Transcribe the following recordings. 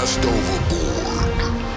Cast overboard.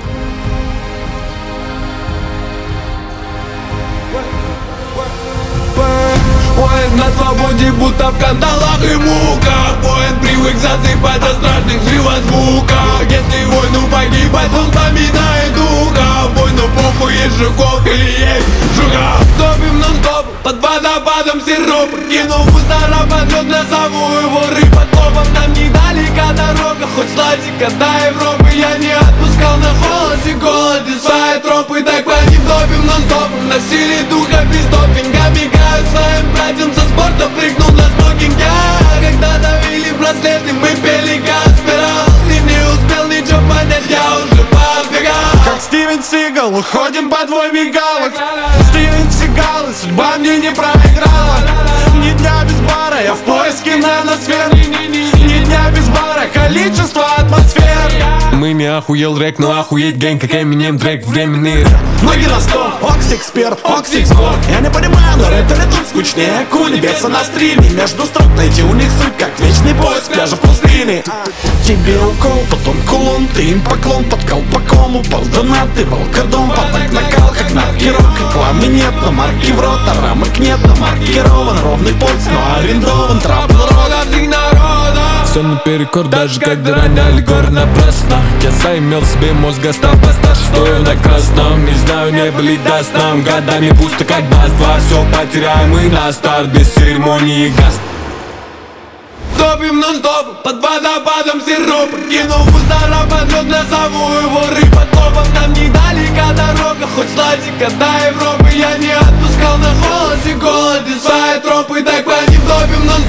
Воин на свободе, будто в кандалах и муках. Воин привык засыпать от страшных живозвуков. Если войну погибать, он поминает духа. Войну похуй, есть Жуков или есть Жука. Топим нон-стоп, под водопадом сироп. Кинув мусора под лед, назову его рыбой. Топом нам недалека дорога, хоть слазика до Европы. Я не отпускал на холоде, голоде свои тропы. Так по ним топим нон-стопом, на силе духа без допинга. Мигаю своим братьям со спорта, прыгнул на смокинг я. Когда давили браслеты, мы пели Каспера. Ты не успел ничего понять, я уже побегал. Как Стивен Сигал, уходим по двое мигалок. Стивен Сигал, и судьба мне не проиграла. Ни дня без бара, я в поиске наносфер. Ни дня без бара, количество атмосфер. Мы не охуел рэк, но охуеть гэнг, как Эминем, трек временный. Ноги на стол, окс-эксперт, окс-экспорт. Я не понимаю, но рэперы тут скучнее кули. Беса на стриме, между строк найти у них суть, как вечный поиск пляжа в пустыне. Тебе укол, потом кулон, ты им поклон. Под колпаком упал донат, ты волкодом. Поток накал, как наркирок. Рекламы нет, но марки в рот, а рамок нет, но маркирован. Ровный пульс, но арендован, трапл рода. Все наперекор, даже когда роняли горы напрасно. Я заимел себе мозга, став постарше, стою на красном. Не знаю, не были даст нам годами пусто, как даст-два. Все потеряем и на старт, без церемонии газ. Топим нон-стоп, под водопадом сироп. Кинув мусора под лед, назову его рыбой. Топом нам недалека дорога, хоть слазика до Европы. Я не отпускал на холоде, голоде свои тропы. Так по ним топим нон-стоп.